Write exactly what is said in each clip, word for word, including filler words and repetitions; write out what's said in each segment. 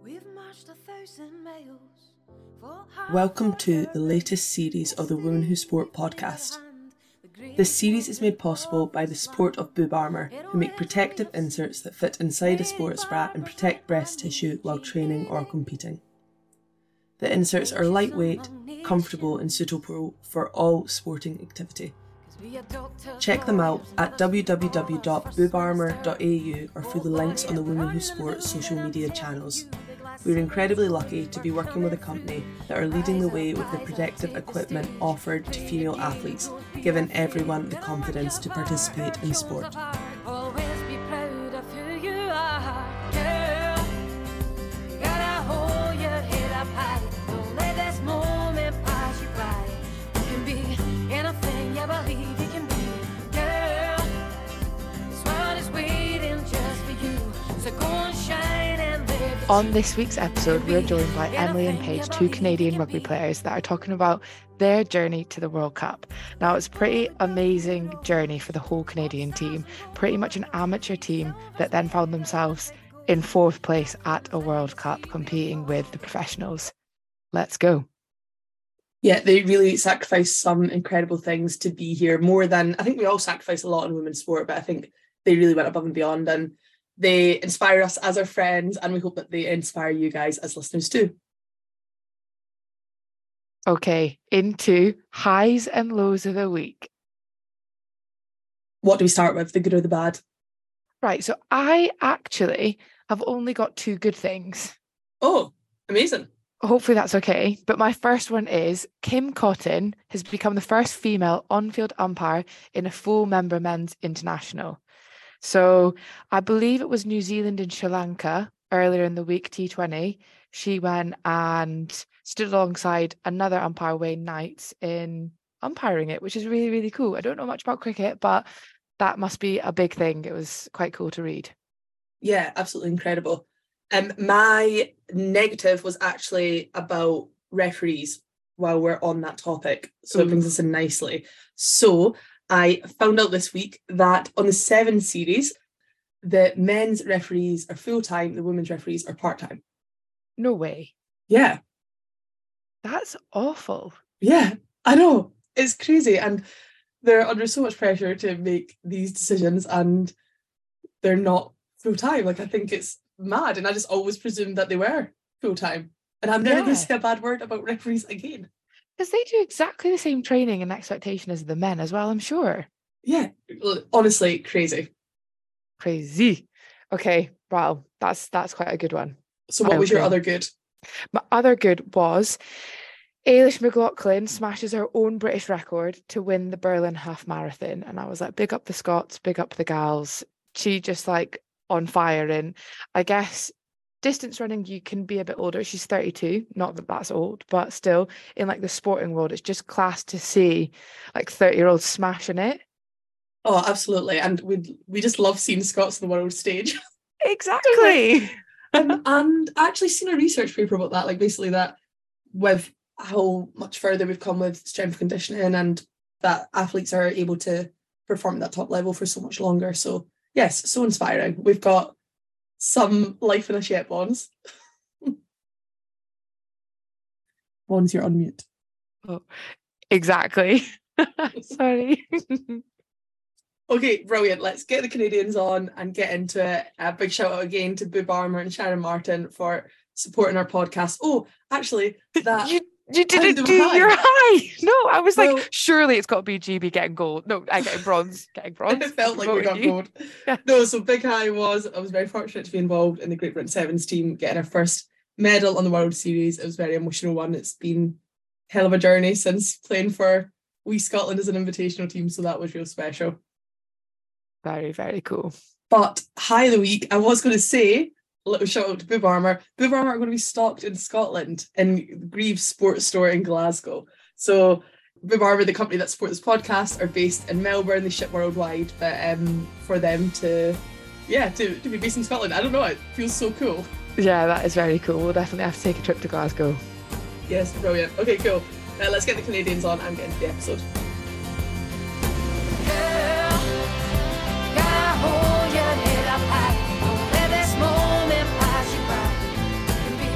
Welcome to the latest series of the Women Who Sport podcast. This series is made possible by the support of Boob Armour, who make protective inserts that fit inside a sports bra and protect breast tissue while training or competing. The inserts are lightweight, comfortable and suitable for all sporting activity. Check them out at w w w dot boob armour dot a u or through the links on the Women Who Sport social media channels. We're incredibly lucky to be working with a company that are leading the way with the protective equipment offered to female athletes, giving everyone the confidence to participate in sport. On this week's episode, we're joined by Emily and Paige, two Canadian rugby players that are talking about their journey to the World Cup. Now, it's a pretty amazing journey for the whole Canadian team, pretty much an amateur team that then found themselves in fourth place at a World Cup competing with the professionals. Let's go. Yeah, they really sacrificed some incredible things to be here, more than, I think we all sacrifice a lot in women's sport, but I think they really went above and beyond, and they inspire us as our friends, and we hope that they inspire you guys as listeners too. Okay, into highs and lows of the week. What do we start with, the good or the bad? Right, so I actually have only got two good things. Oh, amazing. Hopefully that's okay. But my first one is Kim Cotton has become the first female on-field umpire in a full member men's international. So I believe it was New Zealand and Sri Lanka earlier in the week, T twenty. She went and stood alongside another umpire, Wayne Knights, in umpiring it, which is really, really cool. I don't know much about cricket, but that must be a big thing. It was quite cool to read. Yeah, absolutely incredible. Um, my negative was actually about referees while we're on that topic. So Ooh. It brings us in nicely. So I found out this week that on the Seven series, the men's referees are full-time, the women's referees are part-time. No way. Yeah. That's awful. Yeah, I know. It's crazy. And they're under so much pressure to make these decisions and they're not full-time. Like, I think it's mad. And I just always presumed that they were full-time. And I'm never yeah. going to say a bad word about referees again. Because they do exactly the same training and expectation as the men as well, I'm sure. Yeah, honestly, crazy. Crazy. Okay, wow, that's that's quite a good one. So what was your other good? My other good was Ailish McLaughlin smashes her own British record to win the Berlin Half Marathon. And I was like, big up the Scots, big up the gals. She just like on fire. And I guess distance running, you can be a bit older. She's thirty-two, not that that's old, but still in like the sporting world, it's just class to see like thirty year olds smashing it. Oh, absolutely. And we we just love seeing Scots on the world stage. Exactly. um, and I actually seen a research paper about that, like basically that with how much further we've come with strength conditioning and that athletes are able to perform at that top level for so much longer. So yes, so inspiring. We've got some life in a shed, Bonds. Bonds, you're on mute. Oh, exactly. Sorry. Okay, brilliant. Let's get the Canadians on and get into it. A big shout out again to Boob Armour and Sharon Martin for supporting our podcast. Oh, actually, that you, you didn't do high. your high. No, I was well, like, surely it's got to be G B getting gold. No, I getting bronze. Getting bronze. It felt like we got you. gold. Yeah. No, so big high was, I was very fortunate to be involved in the Great Britain Sevens team, getting our first medal on the World Series. It was a very emotional one. It's been a hell of a journey since playing for Wee Scotland as an invitational team, so that was real special. Very, very cool. But high of the week, I was going to say, a little shout out to Boob Armour. Boob Armour are going to be stocked in Scotland in Greaves Sports Store in Glasgow. So Boob Armour, the company that supports this podcast, are based in Melbourne. They ship worldwide, but um, for them to, yeah, to, to be based in Scotland, I don't know, it feels so cool. Yeah, that is very cool. We'll definitely have to take a trip to Glasgow. Yes, brilliant. Okay, cool. Now let's get the Canadians on and get into the episode. Hold your head up high. Don't let this moment pass you by.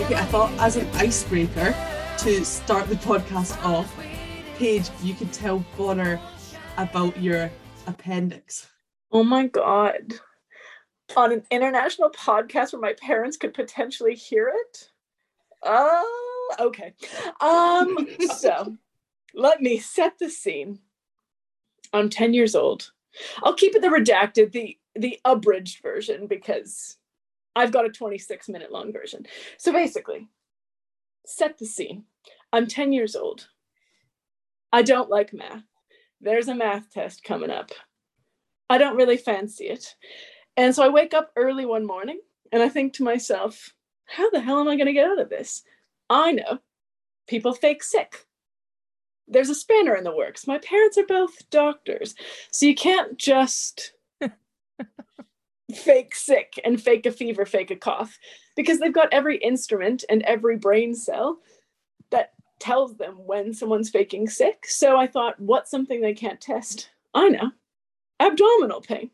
Okay, I thought as an icebreaker to start the podcast off, Paige, you could tell Bonner about your appendix. Oh my God. On an international podcast where my parents could potentially hear it? Oh, uh, okay. Um, so let me set the scene. I'm ten years old. I'll keep it the redacted, the the abridged version, because I've got a twenty-six minute long version. So basically, set the scene. I'm ten years old. I don't like math. There's a math test coming up. I don't really fancy it. And so I wake up early one morning and I think to myself, how the hell am I going to get out of this? I know. People fake sick. There's a spanner in the works. My parents are both doctors. So you can't just fake sick and fake a fever, fake a cough, because they've got every instrument and every brain cell that tells them when someone's faking sick. So I thought, what's something they can't test? I know. Abdominal pain.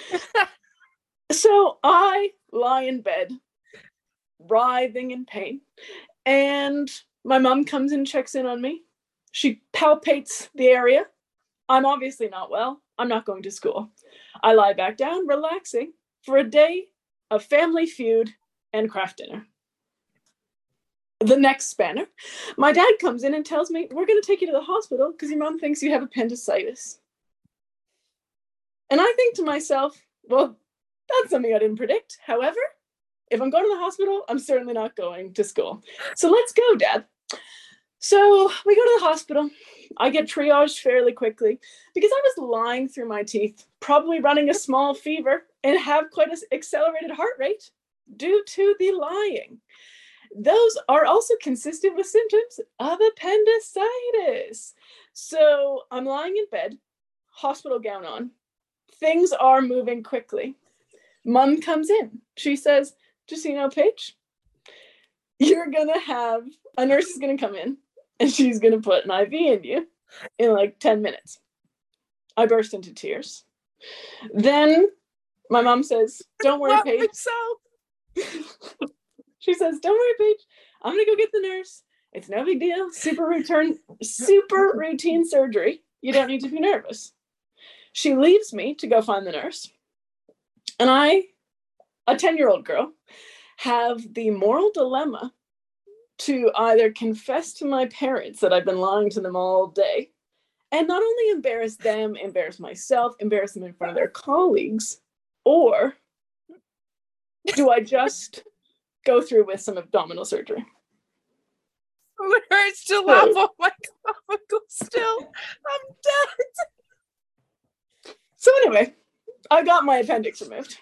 So I lie in bed, writhing in pain, and my mom comes and checks in on me. She palpates the area. I'm obviously not well. I'm not going to school. I lie back down, relaxing, for a day of Family Feud and Kraft Dinner. The next spanner, my dad comes in and tells me, we're going to take you to the hospital because your mom thinks you have appendicitis. And I think to myself, well, that's something I didn't predict. However, if I'm going to the hospital, I'm certainly not going to school. So let's go, Dad. So we go to the hospital. I get triaged fairly quickly because I was lying through my teeth, probably running a small fever and have quite an accelerated heart rate due to the lying. Those are also consistent with symptoms of appendicitis. So I'm lying in bed, hospital gown on. Things are moving quickly. Mom comes in. She says, just so you know, Paige, you're going to have, a nurse is going to come in and she's going to put an I V in you in like ten minutes. I burst into tears. Then my mom says, don't worry, Paige. She says, don't worry, Paige. I'm going to go get the nurse. It's no big deal. Super routine, super routine surgery. You don't need to be nervous. She leaves me to go find the nurse. And I, a ten-year-old girl, have the moral dilemma to either confess to my parents that I've been lying to them all day, and not only embarrass them, embarrass myself, embarrass them in front of their colleagues, or do I just go through with some abdominal surgery? It hurts to laugh. Oh my God, still, I'm dead. So anyway, I got my appendix removed.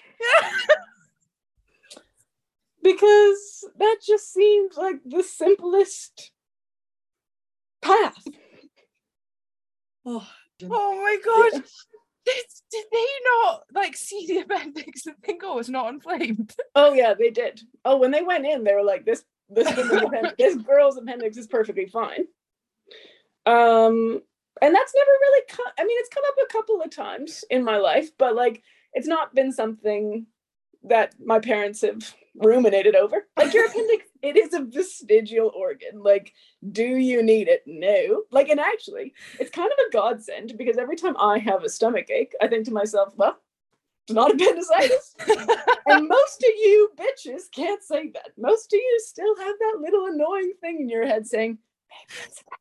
Because that just seemed like the simplest path. Oh, oh my God. Yeah. Did, did they not like see the appendix and think, oh, it's not inflamed? Oh yeah, they did. Oh, when they went in, they were like, this this appendix, this girl's appendix is perfectly fine. Um, and that's never really come, I mean, it's come up a couple of times in my life, but like it's not been something that my parents have ruminated over. Like, your appendix, it is a vestigial organ. Like, do you need it? No. Like, and actually, it's kind of a godsend because every time I have a stomach ache, I think to myself, well, it's not appendicitis. And most of you bitches can't say that. Most of you still have that little annoying thing in your head saying, maybe it's appendicitis.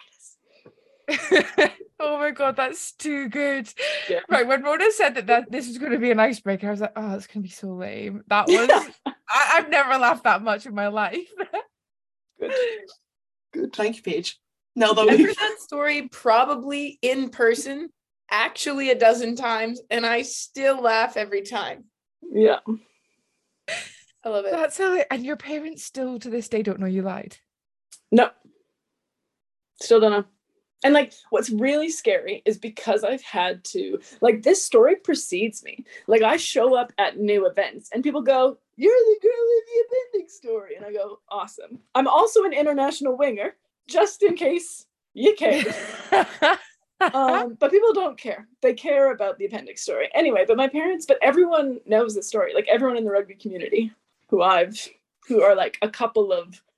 Oh my God, that's too good. Yeah. Right, when Rona said that, that this was going to be an icebreaker, I was like, oh, it's going to be so lame. That was, I, I've never laughed that much in my life. Good. Good. Thank you, Paige. Now that I've we've heard that story probably in person, actually a dozen times, and I still laugh every time. Yeah. I love it. That's how it, and your parents still to this day don't know you lied? No. Still don't know. And like, what's really scary is because I've had to, like, this story precedes me. Like, I show up at new events and people go, you're the girl in the appendix story. And I go, awesome. I'm also an international winger, just in case you care. um, but people don't care. They care about the appendix story. Anyway, but my parents, but everyone knows the story. Like, everyone in the rugby community who I've, who are like a couple of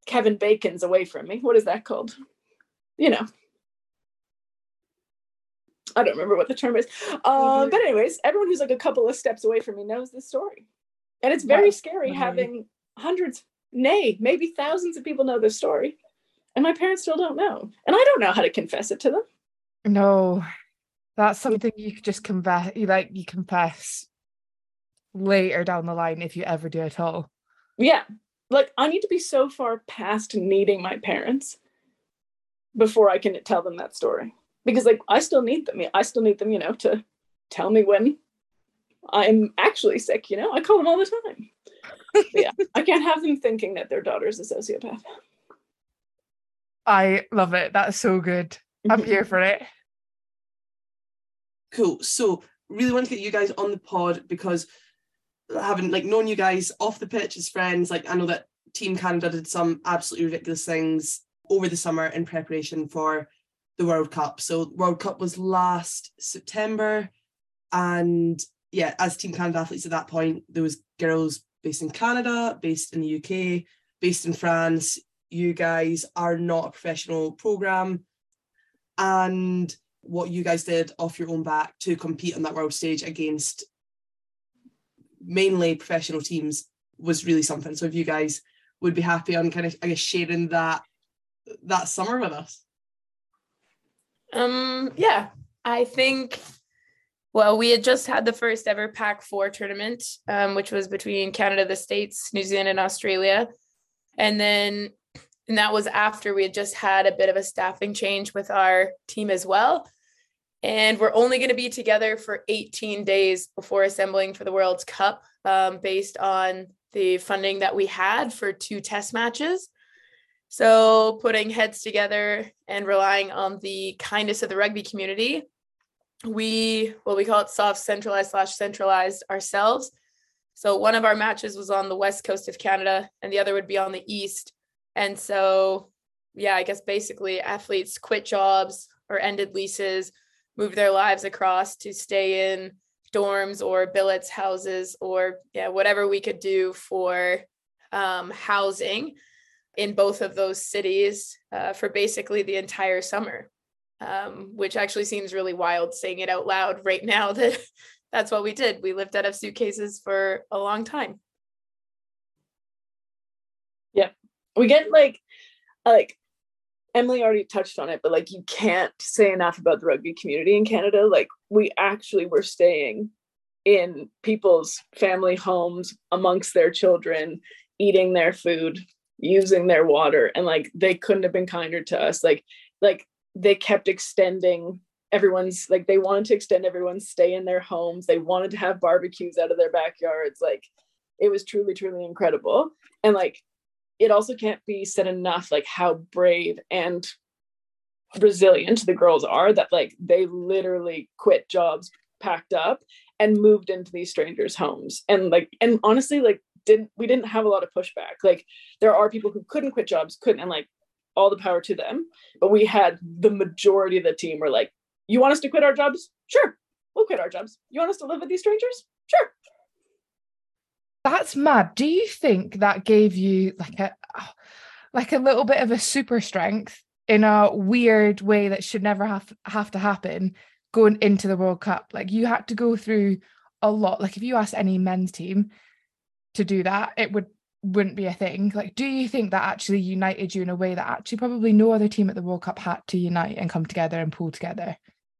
Kevin Bacon's away from me. What is that called? You know. I don't remember what the term is. Um, but anyways, everyone who's like a couple of steps away from me knows this story. And it's very That's scary funny. Having hundreds, nay, maybe thousands of people know this story. And my parents still don't know. And I don't know how to confess it to them. No, that's something you could just confess, you like you confess later down the line if you ever do at all. Yeah. Like I need to be so far past needing my parents before I can tell them that story. Because like I still need them. I still need them, you know, to tell me when I'm actually sick, you know. I call them all the time. But yeah, I can't have them thinking that their daughter's a sociopath. I love it. That's so good. I'm here for it. Cool. So really want to get you guys on the pod because having like known you guys off the pitch as friends, like I know that Team Canada did some absolutely ridiculous things over the summer in preparation for the World Cup. So World Cup was last September, and yeah, as Team Canada athletes at that point, there was girls based in Canada, based in the U K, based in France. You guys are not a professional program, and what you guys did off your own back to compete on that world stage against mainly professional teams was really something. So if you guys would be happy on kind of, I guess, sharing that that summer with us. Um, yeah, I think, well, we had just had the first ever Pac four tournament, um, which was between Canada, the States, New Zealand, and Australia. And then, and that was after we had just had a bit of a staffing change with our team as well. And we're only going to be together for eighteen days before assembling for the World Cup, um, based on the funding that we had for two test matches. So putting heads together and relying on the kindness of the rugby community, we, well, we call it soft centralized slash centralized ourselves. So one of our matches was on the west coast of Canada and the other would be on the east. And so, yeah, I guess basically athletes quit jobs or ended leases, moved their lives across to stay in dorms or billets houses or yeah, whatever we could do for um, housing in both of those cities uh, for basically the entire summer, um, which actually seems really wild saying it out loud right now that that's what we did. We lived out of suitcases for a long time. Yeah. We get like, like Emily already touched on it, but like you can't say enough about the rugby community in Canada. Like we actually were staying in people's family homes amongst their children, eating their food, using their water, and like they couldn't have been kinder to us. Like like they kept extending everyone's, like they wanted to extend everyone's stay in their homes. They wanted to have barbecues out of their backyards. Like it was truly truly incredible. And like it also can't be said enough like how brave and resilient the girls are, that like they literally quit jobs, packed up, and moved into these strangers' homes. And like, and honestly, like didn't we didn't have a lot of pushback. Like there are people who couldn't quit jobs, couldn't, and like all the power to them. But we had the majority of the team were like, you want us to quit our jobs? Sure, we'll quit our jobs. You want us to live with these strangers? Sure. That's mad. Do you think that gave you like a like a little bit of a super strength in a weird way that should never have have to happen going into the World Cup? Like you had to go through a lot. Like if you asked any men's team to do that, it would wouldn't be a thing. Like, do you think that actually united you in a way that actually probably no other team at the World Cup had to unite and come together and pull together?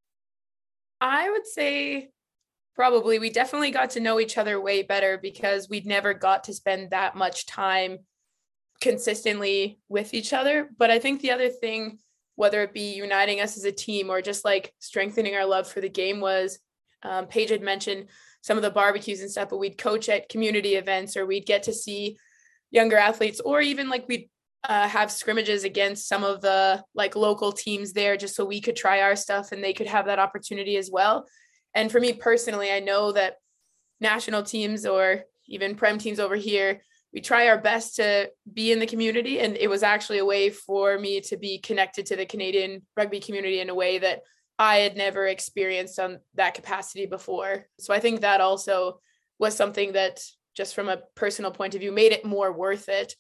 I would say probably we definitely got to know each other way better because we'd never got to spend that much time consistently with each other. But I think the other thing, whether it be uniting us as a team or just like strengthening our love for the game, was um, Paige had mentioned some of the barbecues and stuff, but we'd coach at community events or we'd get to see younger athletes, or even like we'd uh, have scrimmages against some of the like local teams there just so we could try our stuff and they could have that opportunity as well. And for me personally, I know that national teams or even prem teams over here, we try our best to be in the community. And it was actually a way for me to be connected to the Canadian rugby community in a way that I had never experienced on that capacity before. So I think that also was something that, just from a personal point of view, made it more worth it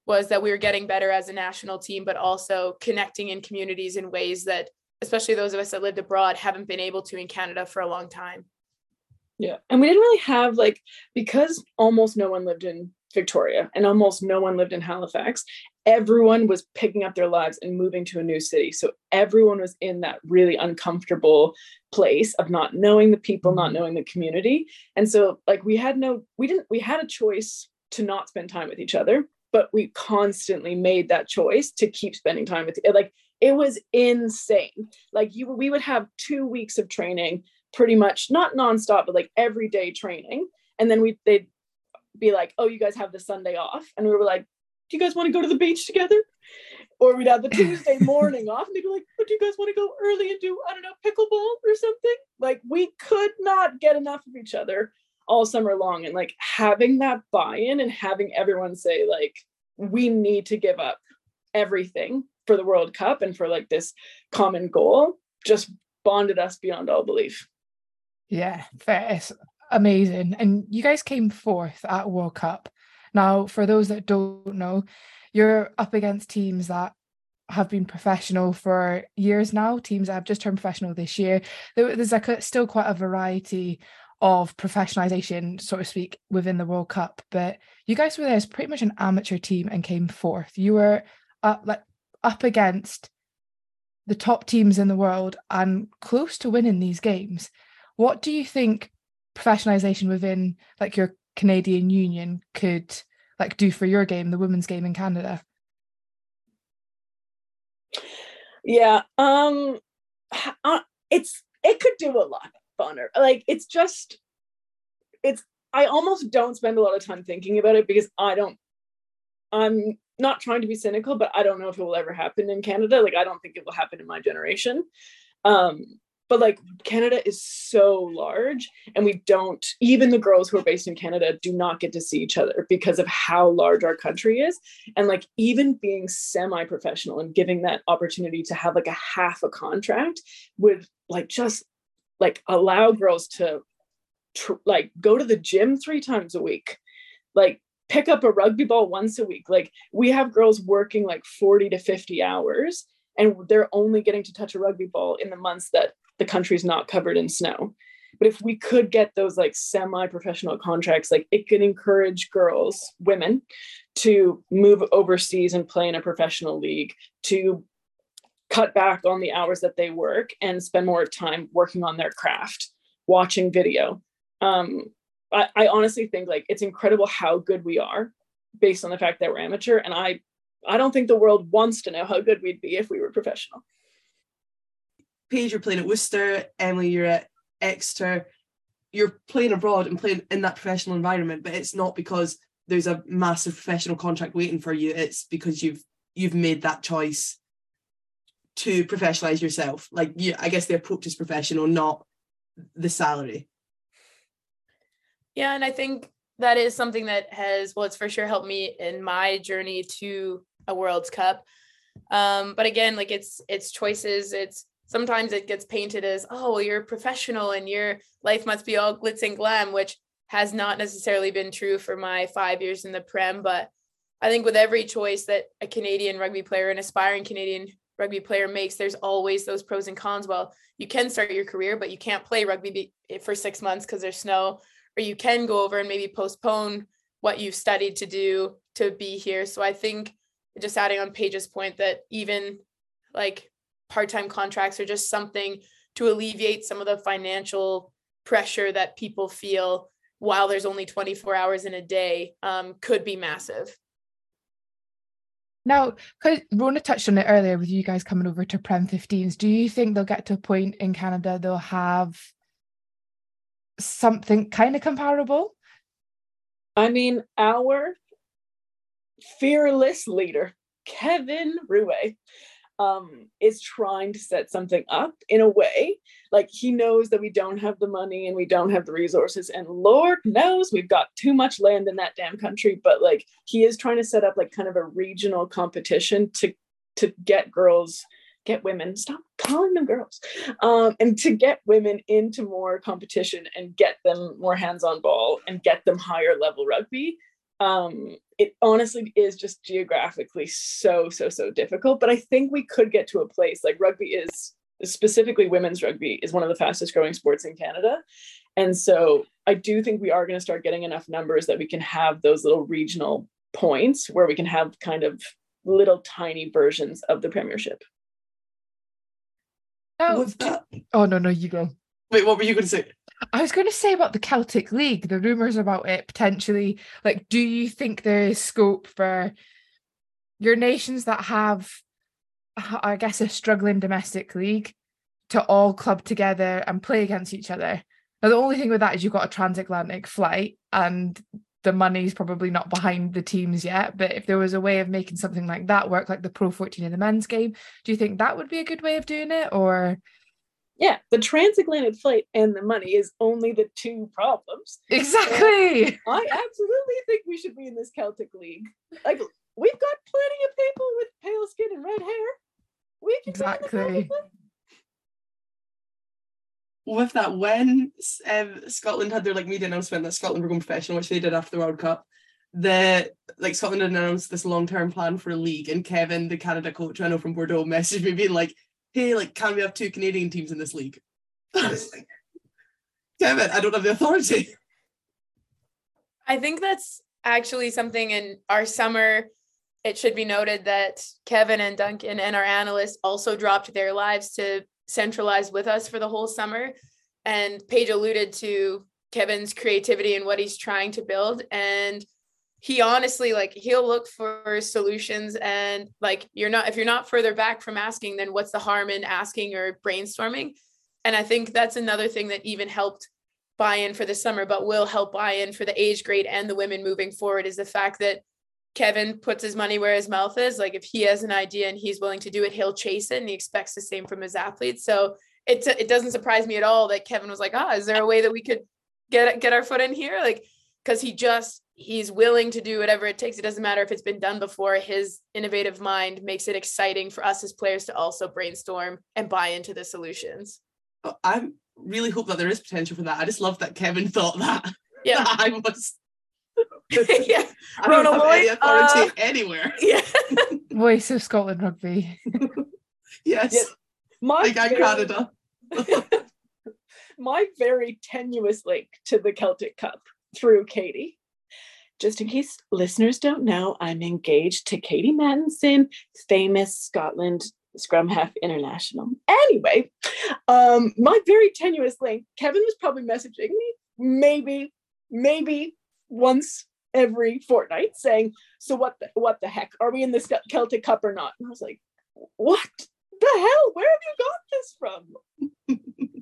was that we were getting better as a national team, but also connecting in communities in ways that, especially those of us that lived abroad, haven't been able to in Canada for a long time. Yeah. And we didn't really have, like, because almost no one lived in Victoria and almost no one lived in Halifax, everyone was picking up their lives and moving to a new city. So everyone was in that really uncomfortable place of not knowing the people, not knowing the community. And so, like, we had no, we didn't, we had a choice to not spend time with each other, but we constantly made that choice to keep spending time with, like, it was insane. Like, you, we would have two weeks of training, pretty much not nonstop, but like everyday training. And then we, they'd be like, oh, you guys have the Sunday off. And we were like, do you guys want to go to the beach together? Or we'd have the Tuesday morning off and they'd be like, but do you guys want to go early and do, I don't know, pickleball or something? Like, we could not get enough of each other all summer long. And like having that buy-in and having everyone say, like, we need to give up everything for the World Cup and for like this common goal just bonded us beyond all belief. Yeah, fair. It's amazing. And you guys came fourth at World Cup. Now, for those that don't know, you're up against teams that have been professional for years now, teams that have just turned professional this year. There's like a, still quite a variety of professionalization, so to speak, within the World Cup. But you guys were there as pretty much an amateur team and came fourth. You were up, like, up against the top teams in the world and close to winning these games. What do you think professionalization within like your Canadian union could like do for your game, the women's game in Canada? Yeah, um, uh, it's it could do a lot, Bonner. Like, it's just, it's. I almost don't spend a lot of time thinking about it because I don't. I'm not trying to be cynical, but I don't know if it will ever happen in Canada. Like, I don't think it will happen in my generation. Um, But like, Canada is so large, and we don't, even the girls who are based in Canada do not get to see each other because of how large our country is. And like, even being semi-professional and giving that opportunity to have like a half a contract would like just like allow girls to tr- like go to the gym three times a week, like pick up a rugby ball once a week. Like, we have girls working like forty to fifty hours, and they're only getting to touch a rugby ball in the months that the country's not covered in snow. But if we could get those like semi-professional contracts, like it could encourage girls, women, to move overseas and play in a professional league, to cut back on the hours that they work and spend more time working on their craft, watching video. Um, I, I honestly think like it's incredible how good we are based on the fact that we're amateur. And I, I don't think the world wants to know how good we'd be if we were professional. Paige, you're playing at Worcester. Emily, you're at Exeter. You're playing abroad and playing in that professional environment, but it's not because there's a massive professional contract waiting for you. It's because you've you've made that choice to professionalize yourself. Like, you, I guess the approach is professional, not the salary. Yeah, and I think that is something that has, well, it's for sure helped me in my journey to a World Cup. Um, but again, like it's it's choices. It's sometimes it gets painted as, oh, well, you're a professional and your life must be all glitz and glam, which has not necessarily been true for my five years in the Prem. But I think with every choice that a Canadian rugby player, an aspiring Canadian rugby player makes, there's always those pros and cons. Well, you can start your career, but you can't play rugby for six months because there's snow, or you can go over and maybe postpone what you've studied to do to be here. So I think just adding on Paige's point that even like part-time contracts are just something to alleviate some of the financial pressure that people feel while there's only twenty-four hours in a day, um, could be massive. Now, because Rona touched on it earlier with you guys coming over to Prem fifteens, do you think they'll get to a point in Canada they'll have something kind of comparable? I mean, our fearless leader, Kevin Rouet, um, is trying to set something up in a way. Like, he knows that we don't have the money and we don't have the resources, and Lord knows we've got too much land in that damn country, but like, he is trying to set up like kind of a regional competition to to get girls, get women, stop calling them girls, um, and to get women into more competition and get them more hands-on ball and get them higher level rugby. Um, it honestly is just geographically so, so, so difficult. But I think we could get to a place like rugby is, specifically women's rugby, is one of the fastest growing sports in Canada. And so I do think we are going to start getting enough numbers that we can have those little regional points where we can have kind of little tiny versions of the Premiership. Oh, With that, oh no, no, you go. wait, what were you going to say? I was going to say about the Celtic League, the rumours about it potentially, like, do you think there is scope for your nations that have, I guess, a struggling domestic league to all club together and play against each other? Now, the only thing with that is you've got a transatlantic flight and the money's probably not behind the teams yet. But if there was a way of making something like that work, like the Pro fourteen in the men's game, do you think that would be a good way of doing it? Or... Yeah, the transatlantic flight and the money is only the two problems. Exactly. And I absolutely think we should be in this Celtic League. Like, we've got plenty of people with pale skin and red hair. We can Exactly. With that, when um, Scotland had their like media announcement that Scotland were going professional, which they did after the World Cup, the like Scotland had announced this long-term plan for a league, and Kevin, the Canada coach I know from Bordeaux, messaged me being like, hey, like, can we have two Canadian teams in this league? I was like, Kevin, I don't have the authority. I think that's actually something in our summer. It should be noted that Kevin and Duncan and our analysts also dropped their lives to centralize with us for the whole summer. And Paige alluded to Kevin's creativity and what he's trying to build. And he honestly, like, he'll look for solutions, and like, you're not, if you're not further back from asking, then what's the harm in asking or brainstorming? And I think that's another thing that even helped buy in for the summer, but will help buy in for the age grade and the women moving forward, is the fact that Kevin puts his money where his mouth is. Like, if he has an idea and he's willing to do it, he'll chase it, and he expects the same from his athletes. So it, it doesn't surprise me at all that Kevin was like, ah, is there a way that we could get, get our foot in here? Like, because he just, he's willing to do whatever it takes. It doesn't matter if it's been done before. His innovative mind makes it exciting for us as players to also brainstorm and buy into the solutions. I really hope that there is potential for that. I just love that Kevin thought that. Yeah. That I was... Yeah. I don't Ronald have any Lloyd, authority uh, anywhere. Yeah. Voice of Scotland rugby. Yes. Yes. My Big Eye very, Canada. my very tenuous link to the Celtic Cup through Katie. Just in case listeners don't know, I'm engaged to Katie Mattinson, famous Scotland Scrum Half International. Anyway, um, my very tenuous link, Kevin was probably messaging me maybe, maybe once every fortnight saying, so what the, what the heck? Are we in this Celtic Cup or not? And I was like, what the hell? Where have you got this from?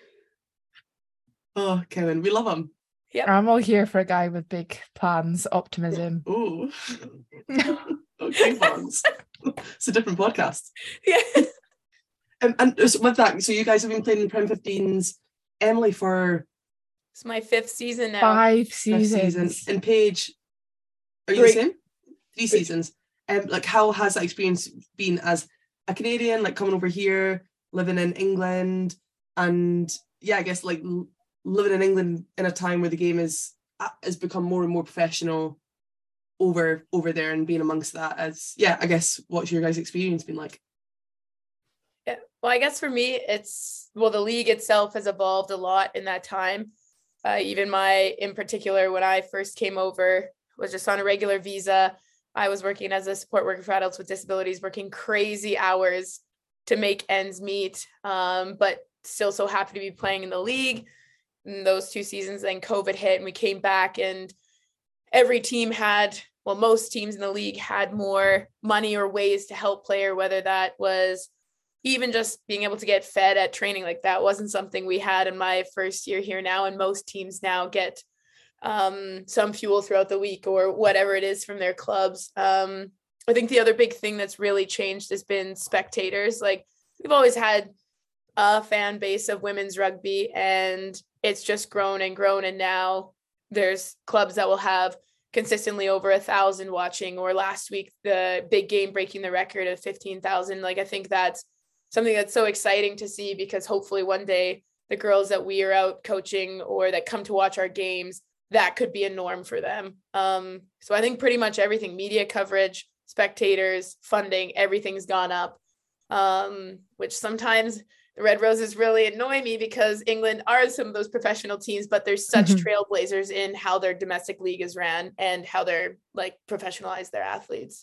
Oh, Kevin, we love him. Yep. I'm all here for a guy with big plans, optimism. Ooh. Okay, fans. It's a different podcast. Yeah. Um, and with that, so you guys have been playing in Prem fifteens, Emily, for It's my fifth season now. Five five seasons. seasons, and Paige, are you Three. the same? Three seasons. Um, like, how has that experience been as a Canadian, like coming over here, living in England, and yeah, I guess like l- living in England in a time where the game is has become more and more professional over over there, and being amongst that, as yeah, I guess what's your guys' experience been like? Yeah. Well, I guess for me, it's, well, the league itself has evolved a lot in that time. Uh, even my, in particular, when I first came over, was just on a regular visa. I was working as a support worker for adults with disabilities, working crazy hours to make ends meet, um, but still so happy to be playing in the league. In those two seasons, then COVID hit and we came back, and every team had, well, most teams in the league had more money or ways to help player, whether that was even just being able to get fed at training. Like, that wasn't something we had in my first year here now. And most teams now get um, some fuel throughout the week or whatever it is from their clubs. Um, I think the other big thing that's really changed has been spectators. Like, we've always had a fan base of women's rugby, and it's just grown and grown. And now there's clubs that will have consistently over a thousand watching, or last week, the big game breaking the record of fifteen thousand. Like, I think that's something that's so exciting to see, because hopefully one day the girls that we are out coaching or that come to watch our games that could be a norm for them. Um, so I think pretty much everything, media coverage, spectators, funding, everything's gone up, um, which sometimes the Red Roses really annoy me because England are some of those professional teams, but there's such Mhm. trailblazers in how their domestic league is ran and how they're like professionalize their athletes.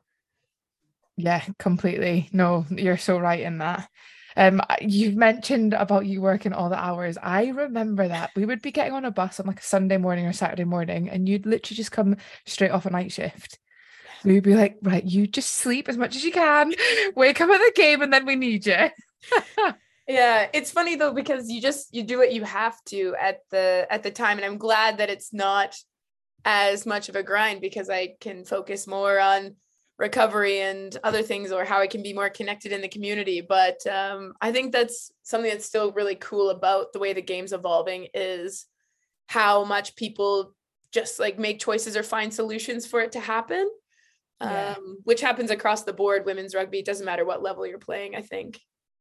Yeah, completely. No, you're so right in that. Um, you've mentioned about you working all the hours. I remember that we would be getting on a bus on like a Sunday morning or Saturday morning, and you'd literally just come straight off a night shift. We'd be like, right, you just sleep as much as you can, wake up at the game, and then we need you. Yeah, it's funny though, because you just you do what you have to at the at the time, and I'm glad that it's not as much of a grind because I can focus more on recovery and other things, or how I can be more connected in the community. But um, I think that's something that's still really cool about the way the game's evolving, is how much people just like make choices or find solutions for it to happen, Yeah. um, which happens across the board. Women's rugby, it doesn't matter what level you're playing, I think.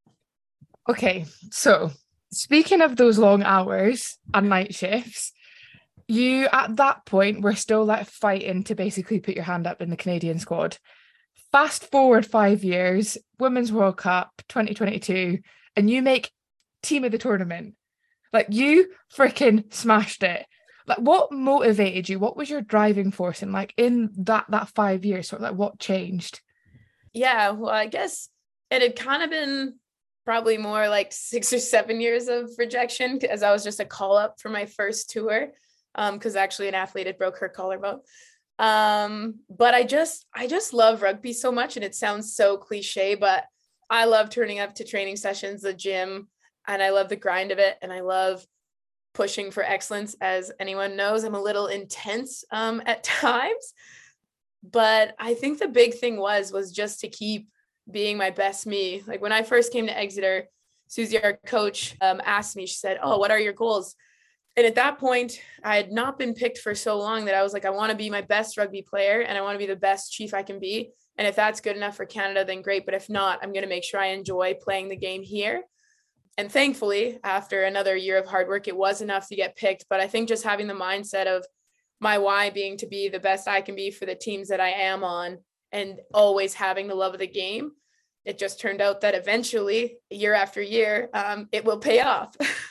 Okay, so speaking of those long hours and night shifts, you at that point were still like fighting to basically put your hand up in the Canadian squad. Fast forward five years, Women's World Cup twenty twenty-two, and you make team of the tournament. Like, you freaking smashed it. Like, what motivated you? What was your driving force? And like in that that five years, sort of like what changed? Yeah, well, I guess it had kind of been probably more like six or seven years of rejection, as I was just a call up for my first tour, because um, actually an athlete had broke her collarbone. Um, but I just, I just love rugby so much, and it sounds so cliche, but I love turning up to training sessions, the gym, and I love the grind of it, and I love pushing for excellence. As anyone knows, I'm a little intense um, at times, but I think the big thing was was just to keep being my best me. Like when I first came to Exeter, Susie, our coach, um, asked me, she said, "Oh, what are your goals?" And at that point, I had not been picked for so long that I was like, I want to be my best rugby player, and I want to be the best chief I can be. And if that's good enough for Canada, then great. But if not, I'm going to make sure I enjoy playing the game here. And thankfully, after another year of hard work, it was enough to get picked. But I think just having the mindset of my why being to be the best I can be for the teams that I am on, and always having the love of the game, it just turned out that eventually, year after year, um, it will pay off.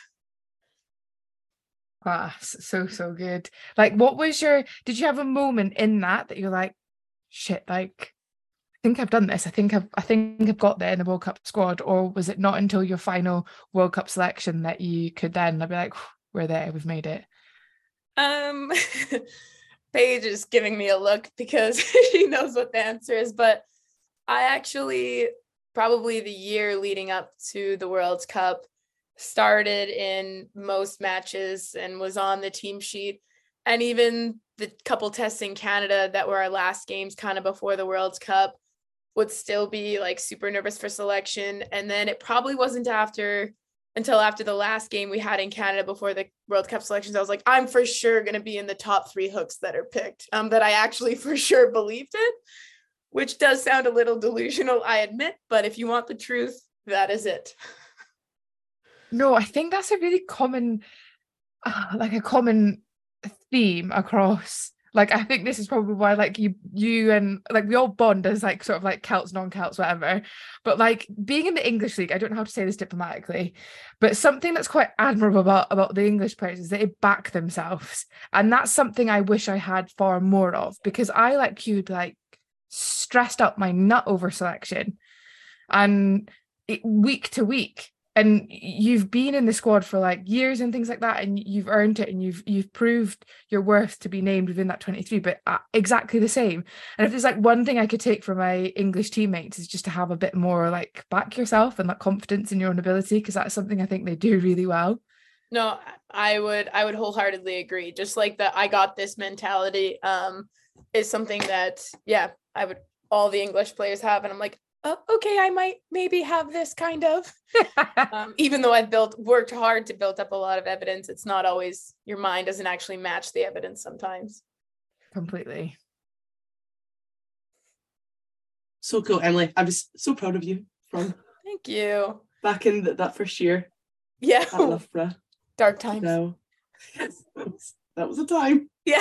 Ah, so, so good. Like, what was your, did you have a moment in that that you're like, shit, like, I think I've done this. I think I've, I think I've got there in the World Cup squad. Or was it not until your final World Cup selection that you could then be like, we're there, we've made it? Um, Paige is giving me a look because she knows what the answer is, but I actually, probably the year leading up to the World Cup, started in most matches and was on the team sheet. And even the couple tests in Canada that were our last games kind of before the World Cup, would still be like super nervous for selection. And then it probably wasn't after until after the last game we had in Canada before the World Cup selections, I was like, I'm for sure going to be in the top three hooks that are picked, um, that I actually for sure believed it, which does sound a little delusional, I admit, but if you want the truth, that is it. No, I think that's a really common, uh, like a common theme across, like, I think this is probably why, like, you you and like we all bond as like sort of like Celts, non-Celts, whatever, but like being in the English league, I don't know how to say this diplomatically, but something that's quite admirable about about the English players is they back themselves, and that's something I wish I had far more of, because I, like you, like stressed up my nut over selection and it, week to week. And you've been in the squad for like years and things like that, and you've earned it, and you've you've proved your worth to be named within that twenty-three, but exactly the same. And if there's like one thing I could take from my English teammates, is just to have a bit more like back yourself and that confidence in your own ability, because that's something I think they do really well. No, I would I would wholeheartedly agree. Just like the I got this mentality um, is something that, yeah, I would, all the English players have. And I'm like, oh, okay, I might maybe have this kind of, um, even though I've built, worked hard to build up a lot of evidence, it's not always, your mind doesn't actually match the evidence sometimes. Completely. So cool, Emily. I'm just so proud of you from Thank you. back in the, that first year Yeah. at Loughborough. Dark times. No. That was a time. Yeah.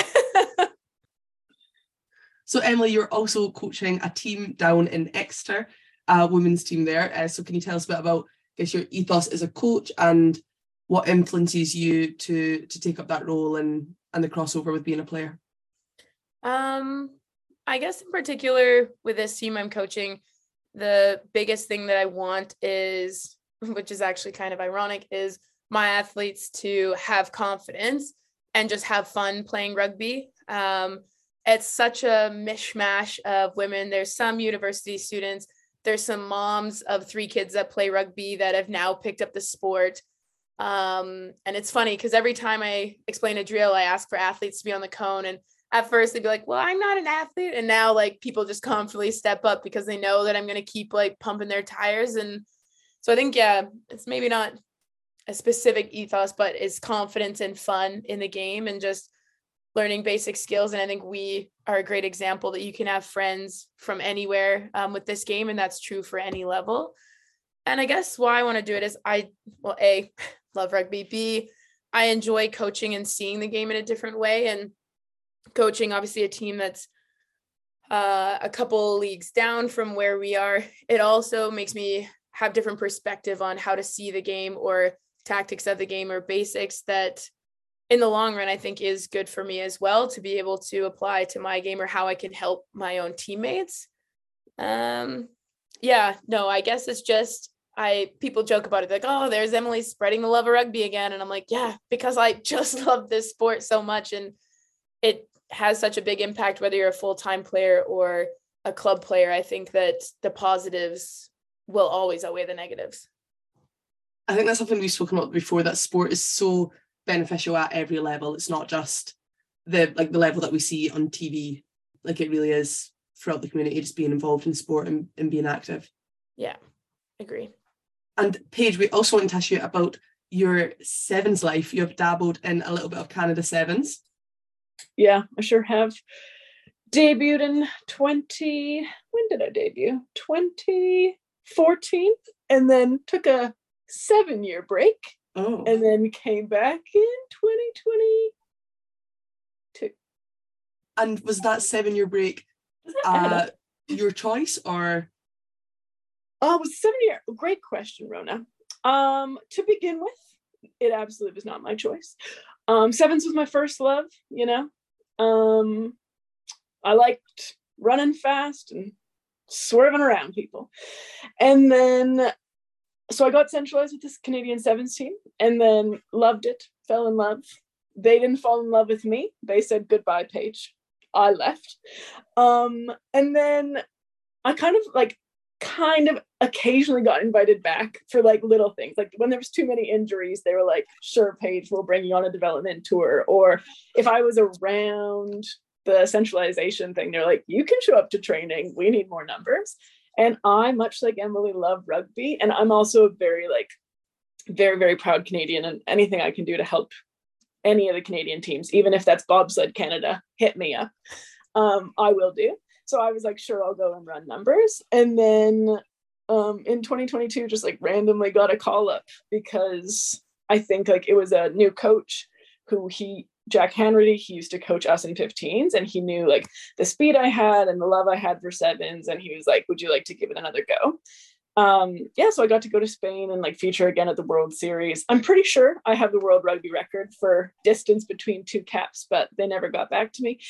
So Emily, you're also coaching a team down in Exeter, a women's team there. Uh, so can you tell us a bit about, I guess, your ethos as a coach and what influences you to to take up that role and and the crossover with being a player? Um, I guess in particular with this team I'm coaching, the biggest thing that I want is, which is actually kind of ironic, is my athletes to have confidence and just have fun playing rugby. Um, it's such a mishmash of women. There's some university students, there's some moms of three kids that play rugby that have now picked up the sport. Um, and it's funny because every time I explain a drill, I ask for athletes to be on the cone. And at first they'd be like, well, I'm not an athlete. And now like people just confidently step up because they know that I'm going to keep like pumping their tires. And so I think, yeah, it's maybe not a specific ethos, but is confidence and fun in the game and just learning basic skills. And I think we are a great example that you can have friends from anywhere um, with this game. And that's true for any level. And I guess why I want to do it is I, well, A, love rugby. B, I enjoy coaching and seeing the game in a different way. And coaching, obviously, a team that's uh, a couple leagues down from where we are, it also makes me have different perspective on how to see the game or tactics of the game or basics that in the long run, I think is good for me as well to be able to apply to my game or how I can help my own teammates. Um, yeah, no, I guess it's just, I, people joke about it. Like, oh, there's Emily spreading the love of rugby again. And I'm like, yeah, because I just love this sport so much. And it has such a big impact, whether you're a full-time player or a club player. I think that the positives will always outweigh the negatives. I think that's something we've spoken about before, that sport is so beneficial at every level. It's not just the like the level that we see on T V. Like it really is throughout the community, just being involved in sport and, and being active. Yeah, agree. And Paige, we also want to ask you about your sevens life. You have dabbled in a little bit of Canada Sevens. Yeah, I sure have. Debuted in twenty, when did I debut? twenty fourteen, and then took a seven year break. Oh. And then came back in twenty twenty-two. And was that seven year break uh, your choice or? Oh, it was seven year. Great question, Rona. Um, to begin with, it absolutely was not my choice. Um, sevens was my first love, you know. Um, I liked running fast and swerving around people. And then, so I got centralized with this Canadian Sevens team and then loved it, fell in love. They didn't fall in love with me. They said, goodbye, Paige. I left. Um, and then I kind of like, kind of occasionally got invited back for like little things. Like when there was too many injuries, they were like, sure, Paige, we'll bring you on a development tour. Or if I was around the centralization thing, they're like, you can show up to training. We need more numbers. And I, much like Emily, love rugby. And I'm also a very, like, very, very proud Canadian. And anything I can do to help any of the Canadian teams, even if that's Bobsled Canada, hit me up. Um, I will do. So I was like, sure, I'll go and run numbers. And then um, in twenty twenty-two, just like randomly got a call up because I think like it was a new coach who he, Jack Hanratty, he used to coach us in fifteens and he knew like the speed I had and the love I had for sevens. And he was like, would you like to give it another go? Um, yeah, so I got to go to Spain and like feature again at the World Series. I'm pretty sure I have the world rugby record for distance between two caps, but they never got back to me.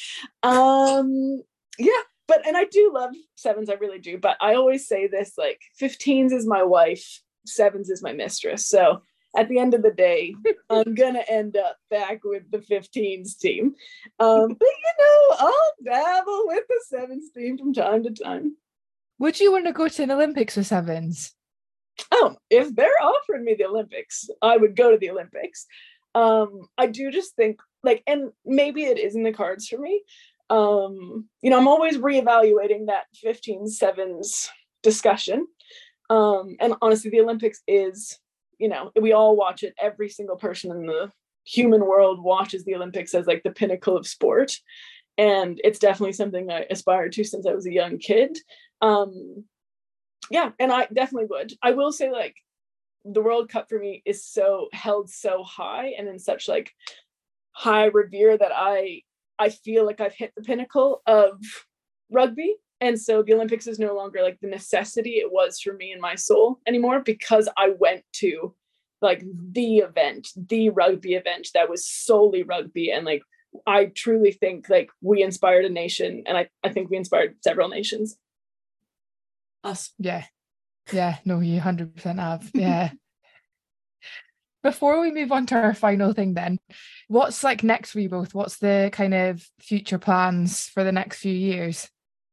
Um, yeah, but, and I do love sevens, I really do. But I always say this, like fifteens is my wife, sevens is my mistress. So at the end of the day, I'm going to end up back with the fifteens team. Um, but, you know, I'll dabble with the sevens team from time to time. Would you want to go to an Olympics with sevens? Oh, if they're offering me the Olympics, I would go to the Olympics. Um, I do just think, like, and maybe it is in the cards for me. Um, you know, I'm always reevaluating that fifteen sevens discussion. Um, and honestly, the Olympics is, you know, we all watch it. Every single person in the human world watches the Olympics as like the pinnacle of sport. And it's definitely something I aspired to since I was a young kid. Um, yeah, and I definitely would. I will say, like, the World Cup for me is so held so high and in such like high revere that I I feel like I've hit the pinnacle of rugby. And so the Olympics is no longer like the necessity it was for me and my soul anymore, because I went to like the event, the rugby event that was solely rugby. And like, I truly think like we inspired a nation, and I, I think we inspired several nations. Us. Yeah. Yeah, no, you one hundred percent have. Yeah. Before we move on to our final thing then, what's like next for you both? What's the kind of future plans for the next few years?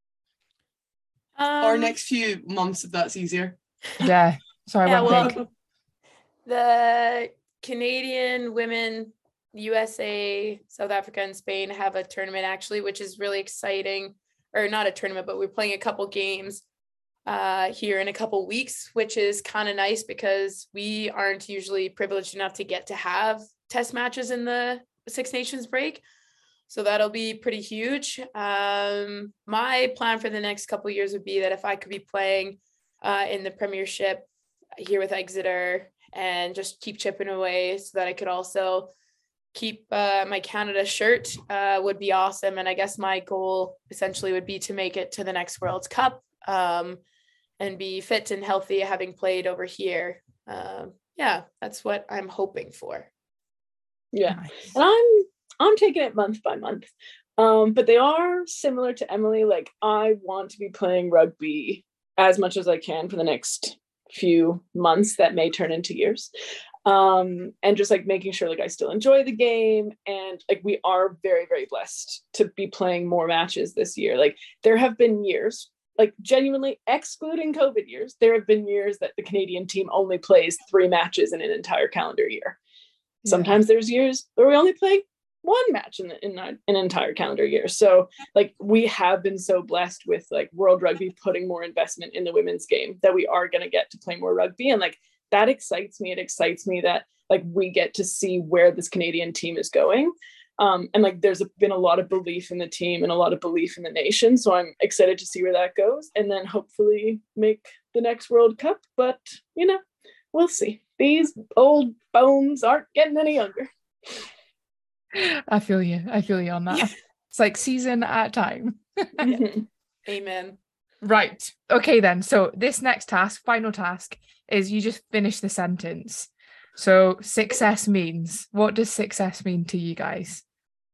Um, Or next few months, if that's easier. Yeah. Sorry, yeah, one well, thing. the Canadian women, U S A, South Africa, and Spain have a tournament actually, which is really exciting. Or not a tournament, but we're playing a couple games uh, here in a couple weeks, which is kind of nice because we aren't usually privileged enough to get to have test matches in the Six Nations break. So that'll be pretty huge. Um, my plan for the next couple of years would be that if I could be playing uh, in the Premiership here with Exeter and just keep chipping away, so that I could also keep uh, my Canada shirt uh, would be awesome. And I guess my goal essentially would be to make it to the next World Cup um, and be fit and healthy, having played over here. Um, yeah, that's what I'm hoping for. Yeah. Nice. And I'm I'm taking it month by month. Um, but they are similar to Emily. Like, I want to be playing rugby as much as I can for the next few months that may turn into years. Um, and just like making sure like I still enjoy the game. And like, we are very, very blessed to be playing more matches this year. Like, there have been years, like genuinely excluding COVID years, there have been years that the Canadian team only plays three matches in an entire calendar year. Sometimes yeah. there's years where we only play one match in, the, in an entire calendar year. So like, we have been so blessed with like World Rugby putting more investment in the women's game that we are going to get to play more rugby. And like, that excites me. It excites me that like we get to see where this Canadian team is going. Um, and like, there's a, been a lot of belief in the team and a lot of belief in the nation. So I'm excited to see where that goes, and then hopefully make the next World Cup. But, you know, we'll see. These old bones aren't getting any younger. I feel you. I feel you on that. Yeah. It's like season at a time. Mm-hmm. Amen. Right. Okay, then. So this next task, final task, is you just finish the sentence. So success means, what does success mean to you guys?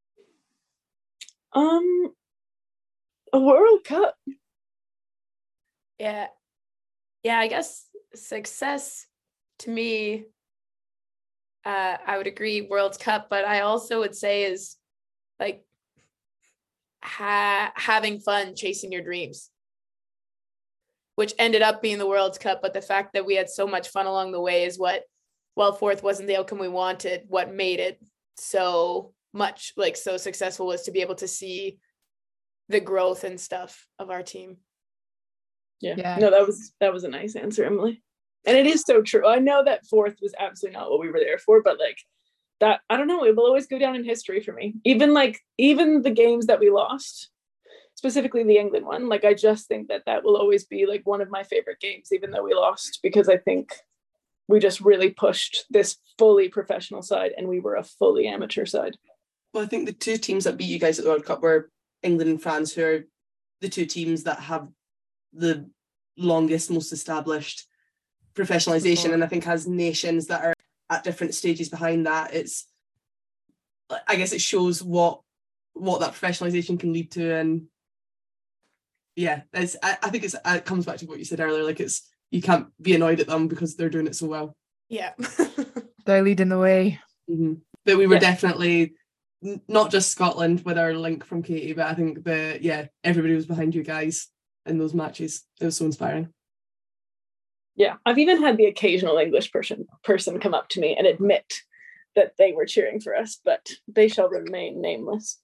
Um, a World Cup. Yeah. Yeah, I guess success to me, uh, I would agree World Cup, but I also would say is like ha- having fun, chasing your dreams, which ended up being the World Cup. But the fact that we had so much fun along the way is what, well, fourth wasn't the outcome we wanted. What made it so much like so successful was to be able to see the growth and stuff of our team. Yeah. yeah. No, that was, that was a nice answer, Emily. And it is so true. I know that fourth was absolutely not what we were there for, but like that, I don't know, it will always go down in history for me. Even like, even the games that we lost, specifically the England one, like I just think that that will always be like one of my favorite games, even though we lost, because I think we just really pushed this fully professional side and we were a fully amateur side. Well, I think the two teams that beat you guys at the World Cup were England and France, who are the two teams that have the longest, most established professionalization. And I think as nations that are at different stages behind that, it's, I guess it shows what what that professionalization can lead to. And yeah, it's, I, I think it's, it comes back to what you said earlier, like it's, you can't be annoyed at them because they're doing it so well. Yeah. They're leading the way. Mm-hmm. But we were yeah. definitely n- not just Scotland with our link from Katie, but I think the, yeah, everybody was behind you guys in those matches. It was so inspiring. Yeah, I've even had the occasional English person person come up to me and admit that they were cheering for us, but they shall remain nameless.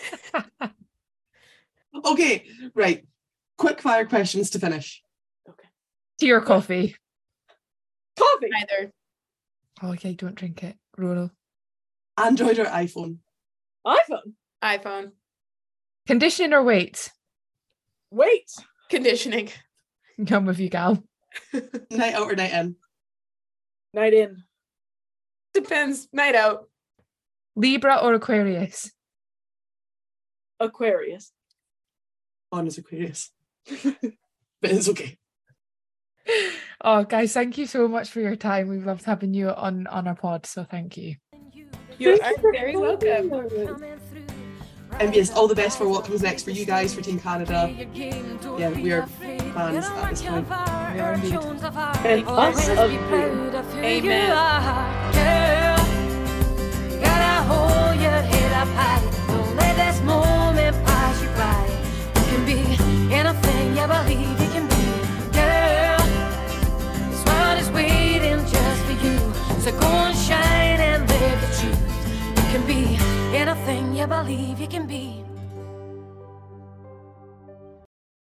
Okay, right. Quick fire questions to finish. Okay. Tea or coffee? Coffee. Either. Oh, okay, don't drink it. Rural. Android or iPhone? iPhone. iPhone. Conditioning or weight? Wait. Conditioning. Come with you, gal. Night out or night in? Night in. Depends. Night out. Libra or Aquarius? Aquarius. Honest Aquarius. But it's okay. Oh, guys, thank you so much for your time. We've loved having you on, on our pod, so thank you. You Thank are you very for welcome. coming. And yes, all the best for what comes next for you guys, for Team Canada. Yeah, we are fans at this point. We are indeed. And us of you. Amen. Girl, you gotta hold your head up high. Don't let this moment pass you by. You can be anything you believe you can be. Girl, this world is waiting just for you. So go and shine and live the truth. You can be anything you believe you can be.